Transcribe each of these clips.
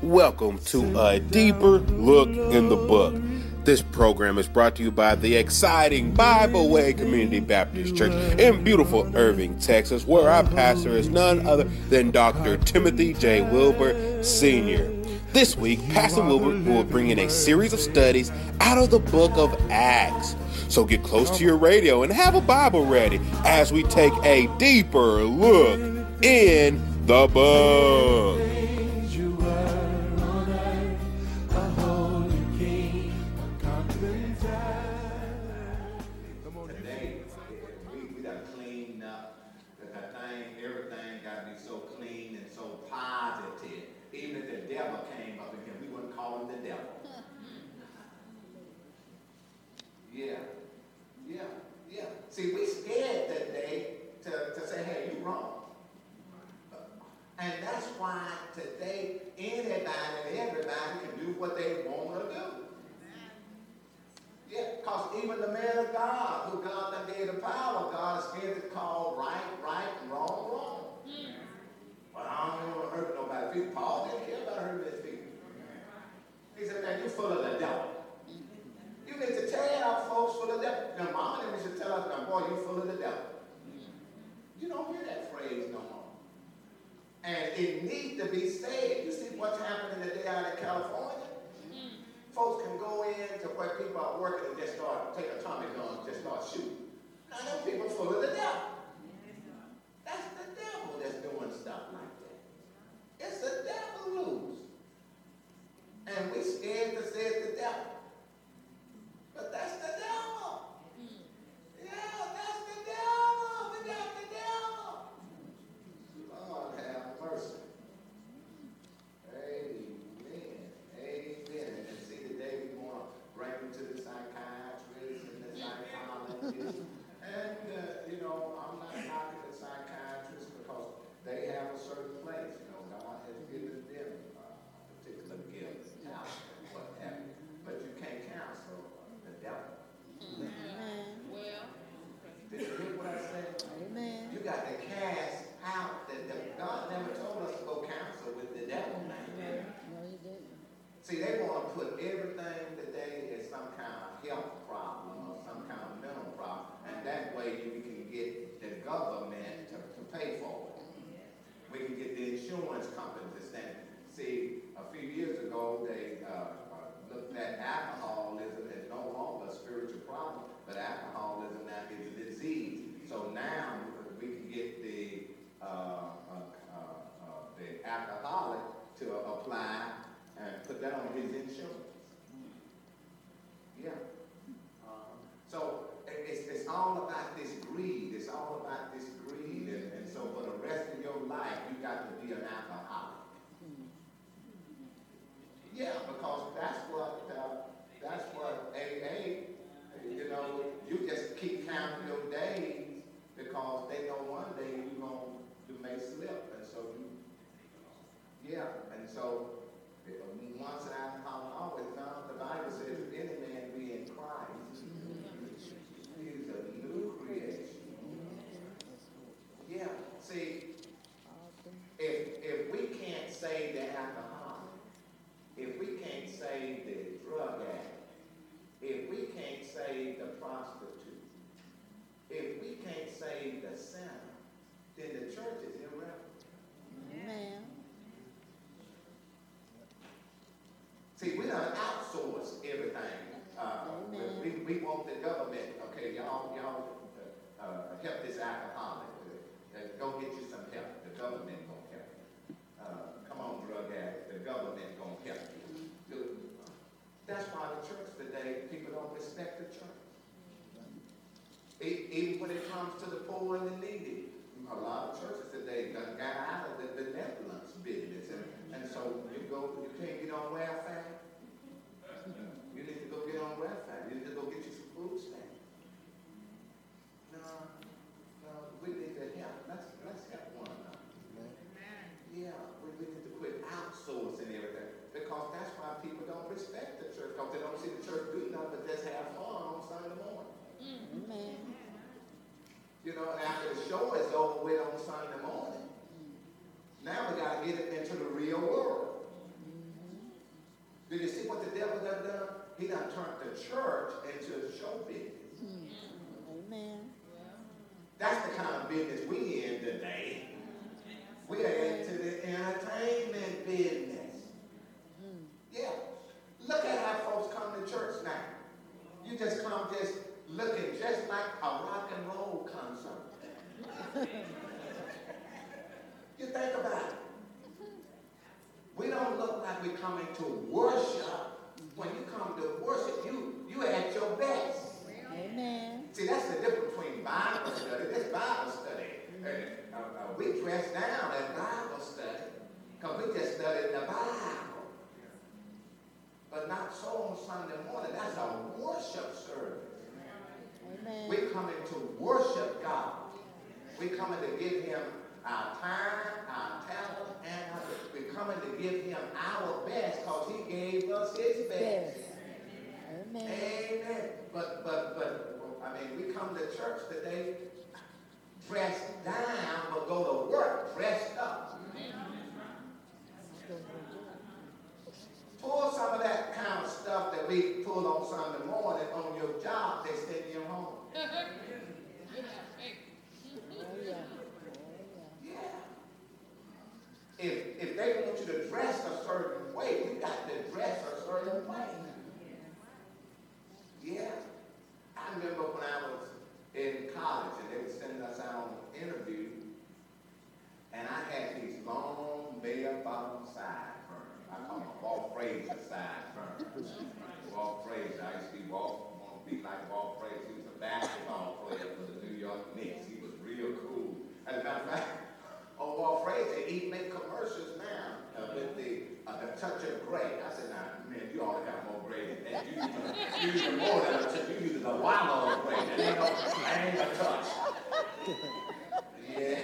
Welcome to A Deeper Look in the Book. This program is brought to you by the exciting Bible Way Community Baptist Church in beautiful Irving, Texas, where our pastor is none other than Dr. Timothy J. Wilbur Sr. This week, Pastor Wilbur will bring in a series of studies out of the book of Acts. So get close to your radio and have a Bible ready as we take a deeper look in the book. See, we scared that day to say, hey, you're wrong. And that's why today anybody and everybody can do what they want to do. Yeah, because even the man of God, who God done gave the power of God, is scared to call right, and wrong. But I don't want to hurt nobody's people. Paul didn't care about hurting his people. He said, man, you're full of the devil. You need to tear out folks full of the devil. Now, mama and them should tell us, now, boy, you're full of the devil. You don't hear that phrase no more. And it needs to be said. You see what's happening today out in California? Folks can go in to where people are working and just start, take a Tommy gun and just start shooting. Now, them people full of the devil. That's the devil that's doing stuff like that. It's the devil loose. And we scared to say it's the devil. But that's the devil. Yeah, that's the devil. We got the devil. Lord have mercy. Amen. And see, today we want to bring them to the psychiatrists and the psychologists. And, I'm not knocking the psychiatrists because they have a certain place. God has given them a particular gift, talent, and what have you. But you can't counsel the devil. Well, Did you hear what I said? amen. You got to cast out the devil. God never told us to go counsel with the devil, man. No, he didn't. See, they want to put everything today as some kind of health problem or some kind of mental problem, and that way we can get the government to pay for it. We can get the insurance companies to stand. See, a few years ago, they looked at alcoholism as no longer a spiritual problem, but alcoholism now is a disease. So now we can get the alcoholic to apply and put that on his insurance. Yeah. So it's all about this greed. It's all about this greed. And so for the rest of your life, you got to be an alcoholic. Yeah, because that's what AA, you just keep counting your days because they know one day you may slip. And so once an alcoholic, always now the Bible says if any man be in Christ, he is a new creation. Yeah, see, if we can't save the alcoholic, if we can't save the drug addict, if we can't save the prostitute, if we can't save the sinner, then the church is irrelevant. Amen. See, we done outsource everything. We want the government, okay, y'all help this alcoholic. Go get you some help. The government gonna help you. Come on, drug addict. The government gonna help you. That's why the church today, people don't respect the church. Even when it comes to the poor and the needy, a lot of churches today got out of the benevolence business, and so you can't get on welfare. You need to go get on welfare. You need to go get you some food stamps. No, we need to help. Let's help one another. Yeah, we need to quit outsourcing everything because that's why people don't respect the church because they don't see the church do nothing but just have fun on Sunday morning. Amen. And after the show is over with on Sunday morning, now we got to get it into the real world. church into show business. Amen. That's the kind of business we in today. We are into the entertainment business. Yeah. Look at how folks come to church now. You just come just looking just like a rock and roll concert. You think about it. We don't look like we're coming to worship. When you come to worship, you at your best. Amen. See, that's the difference between Bible study. This Bible study. We dress down at Bible study because we just studied the Bible. But not so on Sunday morning. That's a worship service. Amen. We're coming to worship God. We're coming to give him our time, our talent, and we're coming to give him our best because he gave us his best. Amen. Amen. But I mean, we come to church today dressed down, but go to work dressed up. Pull some of that kind of stuff that we pull on Sunday morning on your job, they send you home. Yeah. If they want you to dress a certain way, you got to dress a certain way. Yeah. I remember when I was in college and they were sending us out on an interview, and I had these long bell-bottom sideburns. I call them Walt Frazier sideburns. Walt Frazier, I used to want to be like Walt Frazier. He was a basketball player for the New York Knicks. He was real cool. As a matter of fact, Walt Frazier, he make commercials now with the touch of gray. I said, nah, man, you ought to have more gray than that. You use more than a touch. You use a wallow of gray. That ain't a touch. Yeah.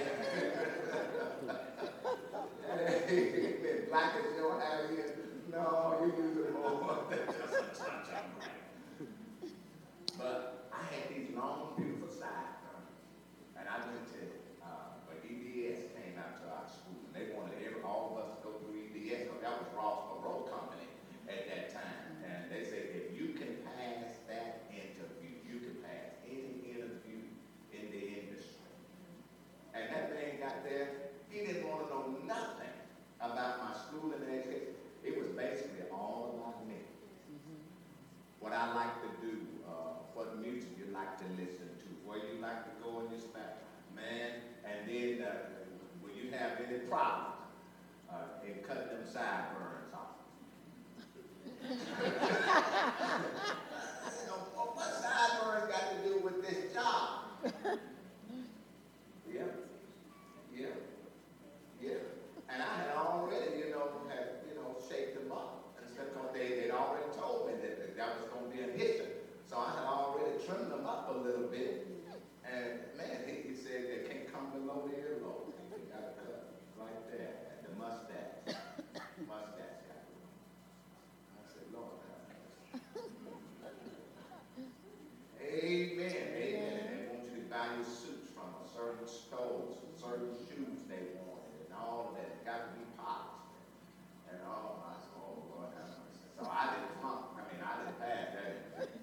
Black as your hair is. No, you use it more than just a touch of gray. But I had these long, beautiful sideburns. And I went to EBS came out to our school, and they wanted all of us to go through EBS, because that was Ross Perot Company at that time. And they said, if you can pass that interview, you can pass any interview in the industry. And that man got there, he didn't want to know nothing about my school and education. It was basically all about me. What I like to do, what music you like to listen to, where you like to go in your spare man. And then will you have any problems in cutting them sideburns off? What sideburns got to do with this job? Yeah. And I had already, shaped them up and stuff, because they'd already told me that was going to be an issue. So I had already trimmed them up a little bit. And man, he said they can't come below the earlobe. They got to cut right there at the mustache. Mustache got to. I said, Lord, amen. And they want you to buy your suits from a certain stores, certain shoes they wanted, and all of that. It got to be polished. And oh Lord, have mercy. So I didn't flunk. I didn't pass that.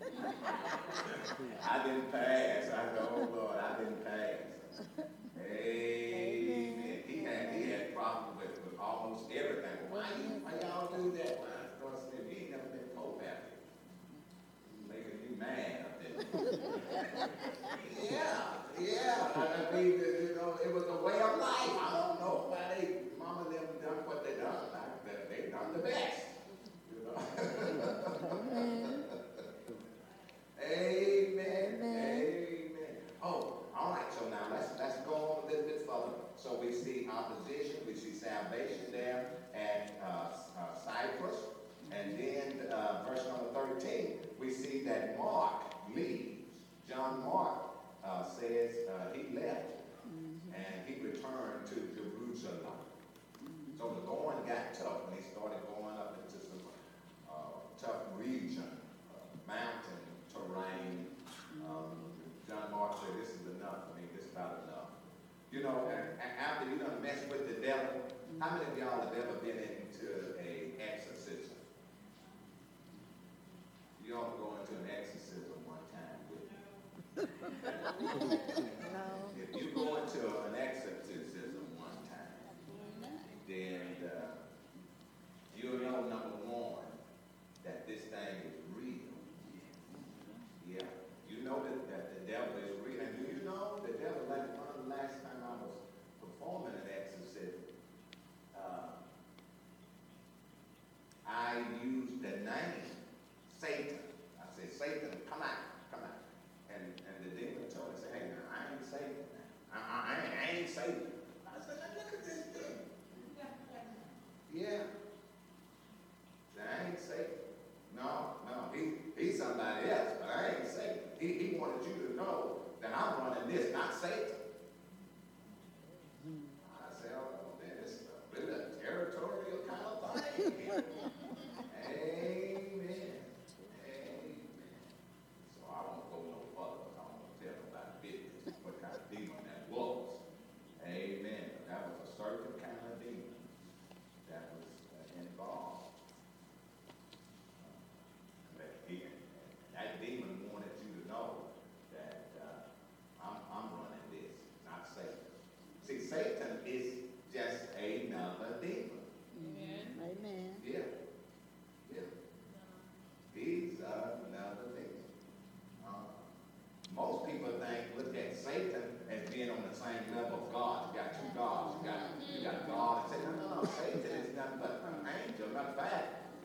I didn't pass. I said, oh Lord, I didn't pass. Amen. He had problems with almost everything. Why y'all do that? Well, I said, you ain't never been Pope after. Making you mad up there. Yeah. I mean, it was a way of life. I don't know why mama and them done what they done. They done the best. Amen. Oh, all right. So now let's go on a little bit further. So we see opposition, we see salvation there at Cyprus, and then verse number 13, we see that Mark leaves. John Mark says he left and he returned to Jerusalem. So the going got tough when he started going up into some tough region, mountain terrain. John Mark said, this is enough. This is about enough. After you done mess with the devil, how many of y'all have ever been into an exorcism? You all go into an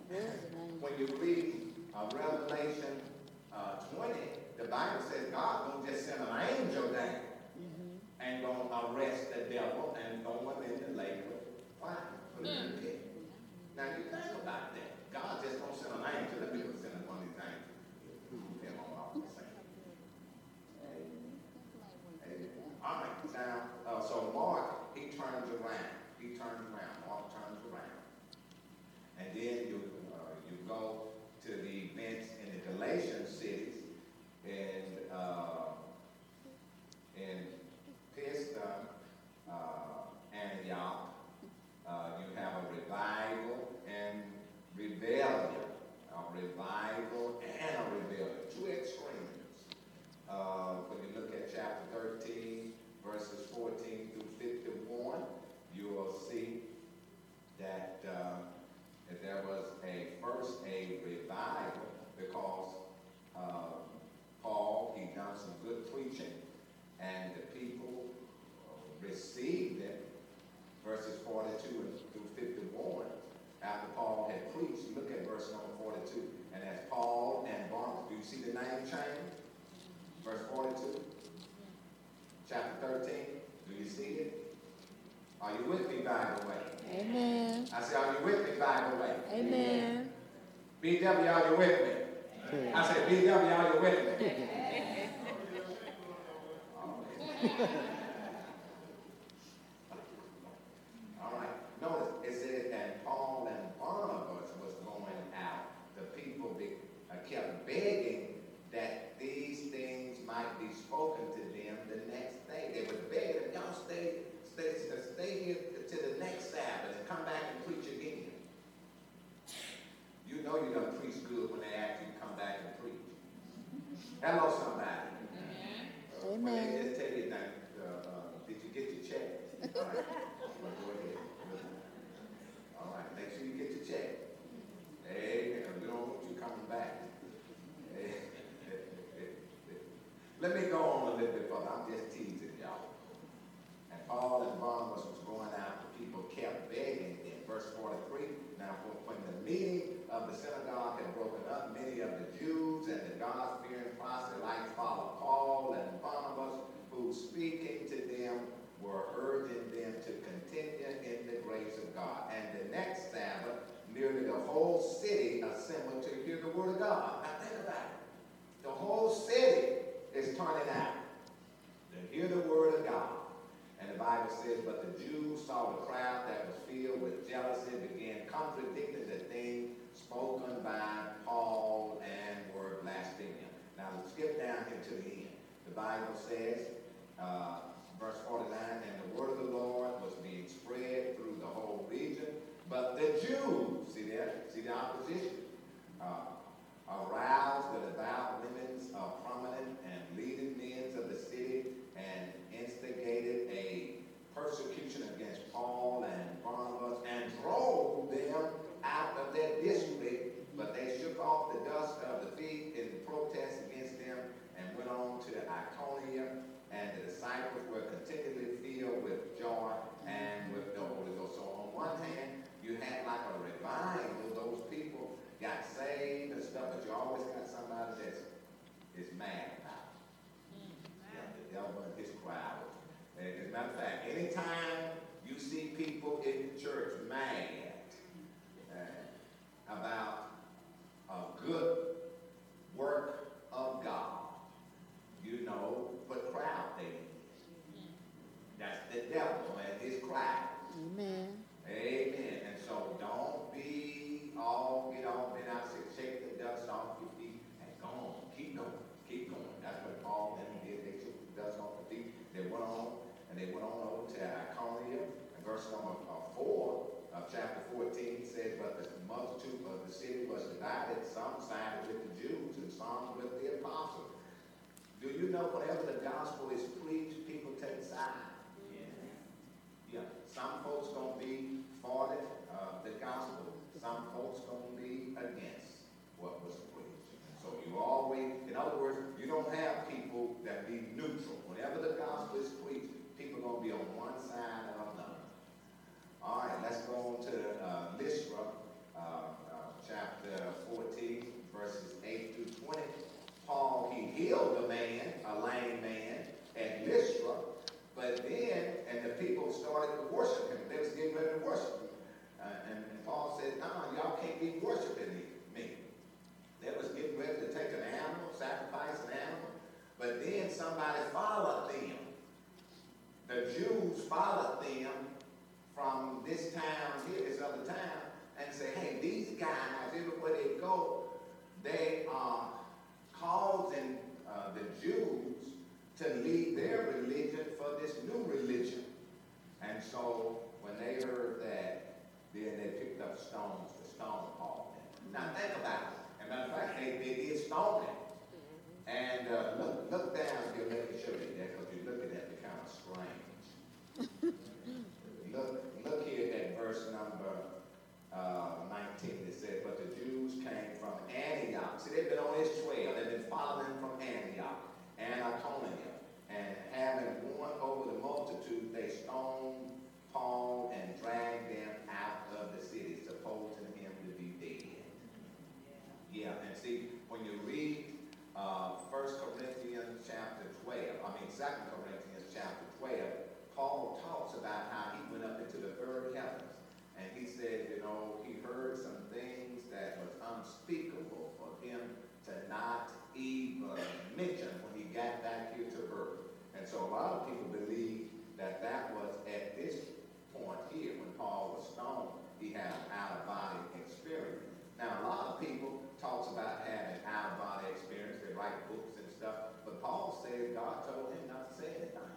Was an angel. When you read Revelation 20, the Bible says God don't just send an angel down and going to arrest the devil and throw him in the lake of fire. Put him in the pit. Now you think about that. God just don't send an angel. Let me send one of these angels. Move him on off the scene. All right, now, so Mark, he turns around. He turns around. Mark turns around. And then you go to the events in the Galatian cities in Pista, Antioch. You have a revival and rebellion. A revival and a rebellion. Two extremes. When you look at chapter 13, verses 14 through 51, you will see that there was first a revival because Paul, he done some good preaching, and the people received it. Verses 42 through 51, after Paul had preached, look at verse number 42. And as Paul and Barnabas, do you see the name change? Verse 42, chapter 13, do you see it? Are you with me, by the way? Amen. I said, are you with me, by the way? Amen. BW, are you with me? I said, BW, are you with me? All right. Notice it says that Paul and Barnabas was going out. The people kept begging that these things might be spoken to them the next day. They were begging, y'all stay here to the next Sabbath and come back and preach again. You know you done preach good when they ask you to come back and preach. Hello, somebody. Amen. When they just tell you that, did you get your check? All right. Well, go ahead. All right. Make sure you get your check. Amen. We don't want you coming back. Let me go on a little bit further. I'm just teasing y'all. And Paul and Barnabas was going out. The people kept begging in verse 43. Now, when the meeting of the synagogue had broken up, many of the Jews and the God-fearing proselytes followed Paul and Barnabas, who speaking to them were urging them to continue in the grace of God. And the next Sabbath, nearly the whole city assembled to hear the word of God. Now think about it. The whole city is turning out to hear the word of God. And the Bible says, but the Jews saw the crowd that was filled with jealousy, began contradicting the thing spoken by Paul and were blaspheming. Now let's skip down here to the end. The Bible says, verse 49, and the word of the Lord was being spread through the whole region. But the Jews, see that? See the opposition? Aroused the devout women's prominent and leading men of the city and instigated a persecution against Paul and Barnabas and drove them out of their district. But they shook off the dust of the feet in protest against them and went on to Iconium. And the disciples were continually filled with joy and with the Holy Ghost. So on one hand, you had like a revival. Those people got saved and stuff, but you always got somebody that is mad about it. Yeah, the devil and his crowd. And as a matter of fact, anytime you see people in the church mad about a good work of God, you know what crowd they in. That's the devil and his crowd. Amen. Amen. And so don't be get all bent out, shake the dust off your feet and go on. Keep going. Keep going. That's what Paul and them did. They shook the dust off their feet. They went on over to Iconium. And verse number 4 of chapter 14 says, but the multitude of the city was divided. Some sided with the Jews and some with the apostles. Do you know whenever the gospel is preached, people take sides? Yeah. Some folks going to be for the gospel. Some folks going to be against what was preached. So you always, in other words, you don't have people that be neutral. Whenever the gospel is preached, people are going to be on one side or another. All right, let's go on to Lystra, chapter to worship him. They was getting ready to worship him. And Paul said, no, y'all can't be worshiping me. They was getting ready to take an animal, sacrifice an animal. But then somebody followed them. The Jews followed them from this town here, this other town, and say, hey, these guys, everywhere they go, they are causing the Jews to leave their religion for this new religion. And so when they heard that, then they picked up stones to stone Paul. Now think about it. As a matter of fact, they did stone him. And look down here, let me show you that, because you're looking at it kind of strange. Look here at verse number 19. It says, but the Jews came from Antioch. See, they've been on this trail. They've been following from Antioch and Iconium. And having won over the multitude, they stoned Paul and dragged them out of the city, supposing him to be dead. Yeah, and see, when you read 1 Corinthians chapter 12, 2 Corinthians chapter 12, Paul talks about how he went up into the third heavens. And he said, you know, he heard some things that was unspeakable for him to not even mention when he got back here to earth. And so a lot of people believe that that was at this point here when Paul was stoned, he had an out-of-body experience. Now, a lot of people talks about having out-of-body experience. They write books and stuff. But Paul said God told him not to say anything.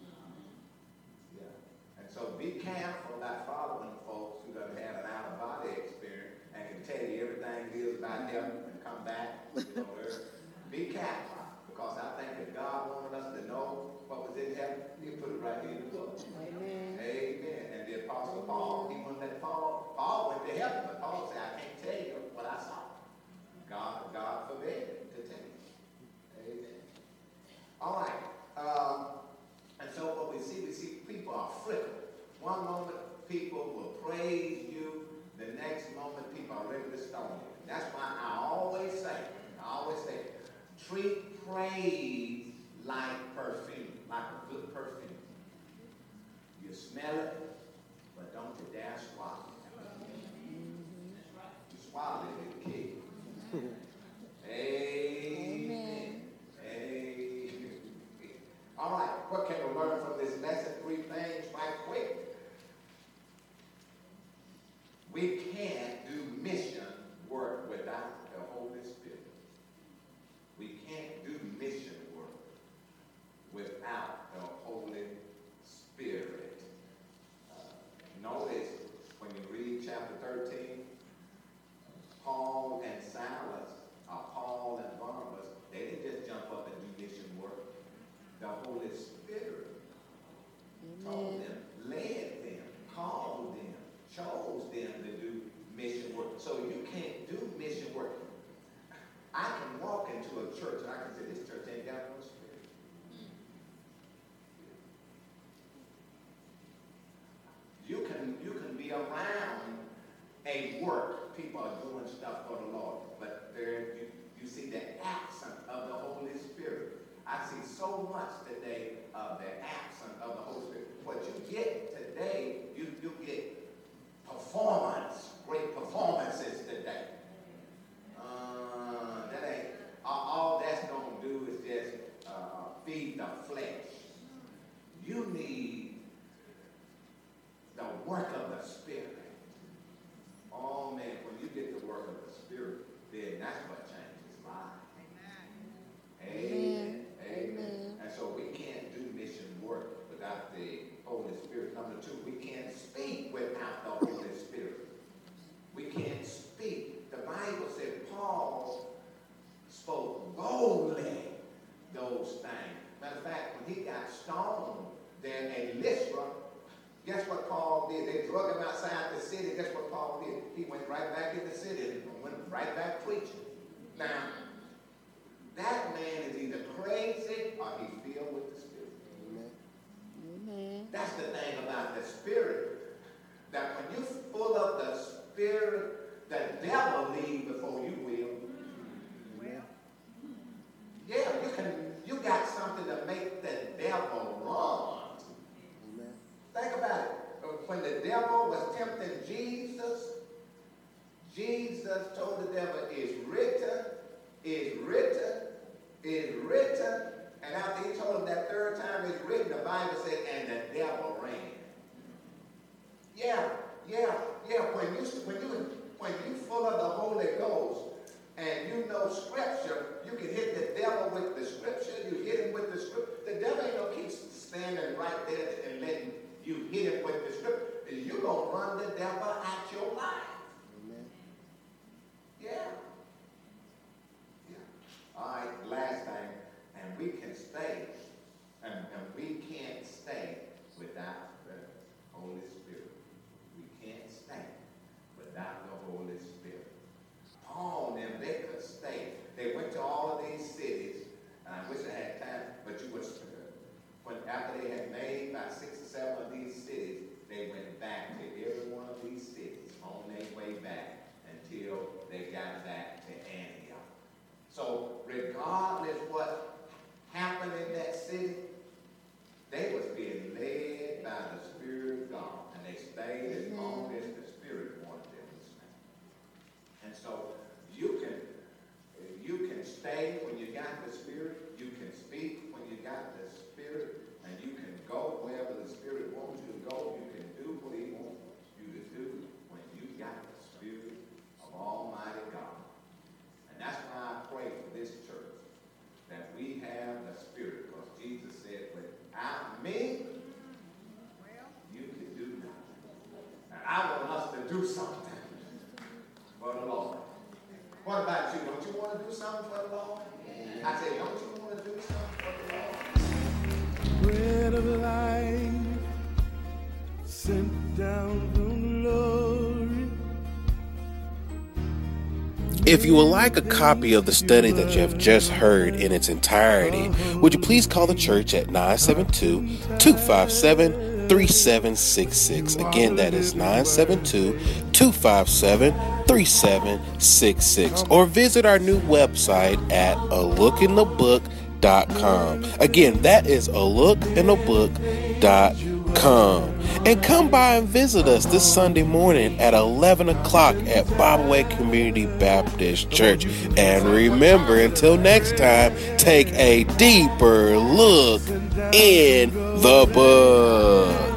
Yeah. And so be careful about following folks who done had an out-of-body experience and can tell you everything it is about heaven and come back. You know, be careful. Because I think if God wanted us to know what was in heaven, he'll put it right here in the book. Amen. Amen. And the Apostle Paul, he wouldn't let Paul went to heaven, but Paul said, I can't tell you what I saw. God forbid to tell you. Amen. All right. And so what we see people are fickle. One moment people will praise you, the next moment people are ready to stone you. That's why I always say, treat praise like perfume, like a good perfume. You smell it, but don't you dare swallow it. You swallow it, it'll kill you. Amen. Amen. All right, what can we learn from this lesson? 3 things right quick. We can't do mission work without the Holy Spirit. We can't do mission work without the Holy Spirit. Notice when you read chapter 13, Paul and Silas, Paul and Barnabas, they didn't just jump up and do mission work. The Holy Spirit told them, led them, called them, chose them to do mission work. So you can't do mission work. I can walk into a church and I can say, this church ain't got no spirit. You can be around a work. People are doing stuff for the Lord, but there you see the absence of the Holy Spirit. I see so much today of the absence of the Holy Spirit. What you get today, you get performance, great performances today. That ain't all that's going to do is just feed the flesh. You need the work of the Spirit. Oh man, when you get the work of the Spirit, then that's what changes lives. Amen. Amen. And so we can't do mission work without the Holy Spirit. Number 2, we can't speak without the Holy Spirit. We can't speak. The Bible said Paul spoke boldly those things. Matter of fact, when he got stoned there in Lystra, guess what Paul did? They drug him outside the city. Guess what Paul did? He went right back in the city and went right back preaching. Now, that man is either crazy or he's filled with the Spirit. Amen. That's the thing about the Spirit. That when you're full of the Spirit, the devil leaves before you will. Yeah, you got something to make the devil run. Think about it. was tempting Jesus, Jesus told the devil, it's written, it's written, it's written. And after he told him that third time it's written, the Bible said, and the devil ran. Yeah. When you full of the Holy Ghost and you know Scripture, you can hit the devil with the Scripture. You hit him with the Scripture. The devil ain't gonna keep standing right there and letting you hit him with the Scripture. You're gonna run the devil out your life. Amen. Yeah. All right. Last thing, and we can stay, and we can't stay without the Holy Spirit. We can't stay without the Holy Spirit. Paul and them, they could stay. They went to all of these cities, and I wish I had time, but you would, when after they had made about 6 or 7 of these cities, they went back to every one of these cities on their way back until they got back to Antioch. So regardless what happened in that city, they was being led by the Spirit of God, and they stayed as long as the Spirit wanted them to stay. And so you can stay when you got the Spirit, you can speak when you got the Spirit, and you can go wherever the Spirit wants you to go. You can do what He wants you to do when you got the Spirit of Almighty God. And that's why I pray for this church, that we have the Spirit, because Jesus said, without me, you can do nothing. And I want us to do something for the Lord. What about you? Don't you want to do something for the Lord? I say, don't you want to do something for the Lord? Bread of life sent down from glory. If you would like a copy of the study that you have just heard in its entirety, would you please call the church at 972-257-3766. Again, that is 972-257-3766. Or visit our new website at alookinthebook.com. Again, that is alookinthebook.com. And come by and visit us this Sunday morning at 11 o'clock at Bible Way Community Baptist Church. And remember, until next time, take a deeper look in the book.